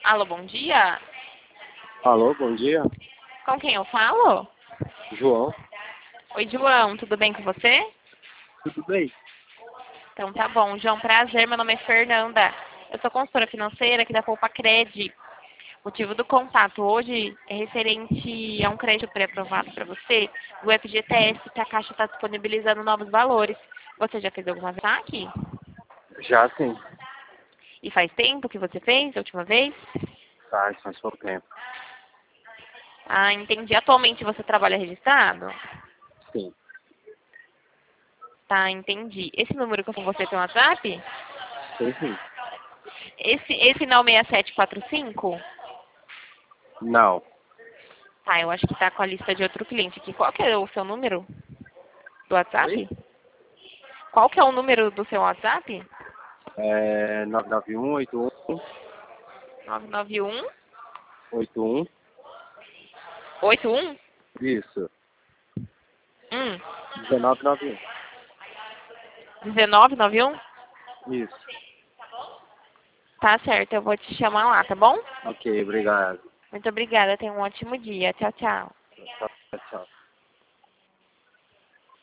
Alô, bom dia. Alô, bom dia. Com quem eu falo? João. Oi, João, tudo bem com você? Tudo bem? Então tá bom, João, prazer, meu nome é Fernanda. Eu sou consultora financeira aqui da Poupa Cred. O motivo do contato hoje é referente a um crédito pré-aprovado para você, do FGTS, que a Caixa está disponibilizando novos valores. Você já fez alguma vez aqui? Já sim. E faz tempo que você fez, a última vez? Faz pouco tempo. Ah, entendi. Atualmente você trabalha registrado? Sim. Tá, entendi. Esse número que eu com você tem um WhatsApp? Sim. Esse não 6745? Não. Tá, eu acho que tá com a lista de outro cliente aqui. Qual que é o seu número do WhatsApp? Oi? Qual que é o número do seu WhatsApp? É 99181 991 81. 81 Isso. 1 1991. 1991? Isso. Tá certo, eu vou te chamar lá, tá bom? Ok, obrigado. Muito obrigada, tenha um ótimo dia. Tchau, tchau.